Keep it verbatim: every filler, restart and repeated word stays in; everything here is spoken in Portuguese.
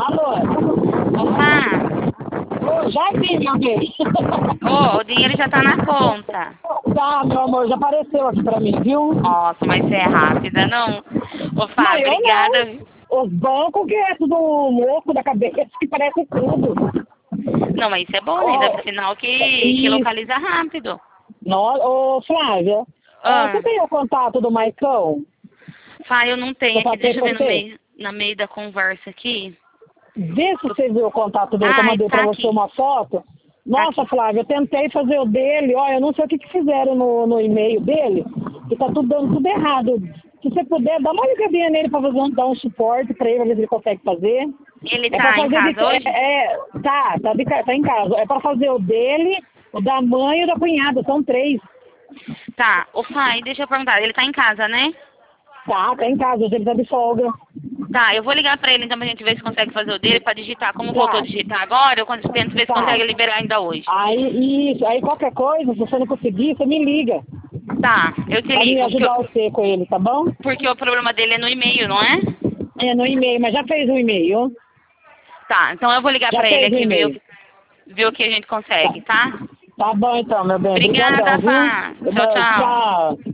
Alô? Opa! Ô, já vi, meu bem. Ô, o dinheiro já tá na conta. Tá, meu amor, já apareceu aqui pra mim, viu? Nossa, mas você é rápida, não? Ô, Fá, Não, eu obrigada. não. Os bancos que é tudo louco da cabeça, que parece tudo. Não, mas isso é bom, né? Ó, Dá sinal que, que isso. localiza rápido. Nó- Ô, Flávia, é, você Ah, tem o contato do Maicão? Fá, eu não tenho Eu aqui. passei Deixa eu pra ver no você? meio, na meio da conversa aqui. Vê se você viu o contato dele, que eu Ai, mandei pra tá você aqui. uma foto. Tá Nossa, aqui. Flávia, eu tentei fazer o dele, ó, eu não sei o que, que fizeram no, no e-mail dele, que tá tudo dando tudo errado. Se você puder, dá uma ligadinha nele pra fazer um, dar um suporte pra ele, pra ver se ele consegue fazer. Ele É pra tá em fazer de, casa é, hoje? é, tá, tá, de ca- tá em casa. É pra fazer o dele, o da mãe e o da cunhada, são três. Tá. Ô, Fá, e deixa eu perguntar. Ele tá em casa, né? Tá, tá em casa, hoje ele tá de folga. Tá, eu vou ligar pra ele então pra gente ver se consegue fazer o dele pra digitar. Como voltou a Tá, digitar agora, eu tento ver se tá. consegue liberar ainda hoje. Aí, isso, aí qualquer coisa, se você não conseguir, você me liga. Tá, eu te Pra me ligo, porque, ajudar eu- você com ele, tá bom? porque o problema dele é no e-mail, não é? É, no e-mail, mas já fez o e-mail. Tá, então eu vou ligar Já pra ele fez o aqui ver, o- e-mail. ver o que a gente Tá, consegue, tá? tá bom então, meu bem. Obrigada, Obrigadão, viu? Fá. Tchau, tchau. Tchau.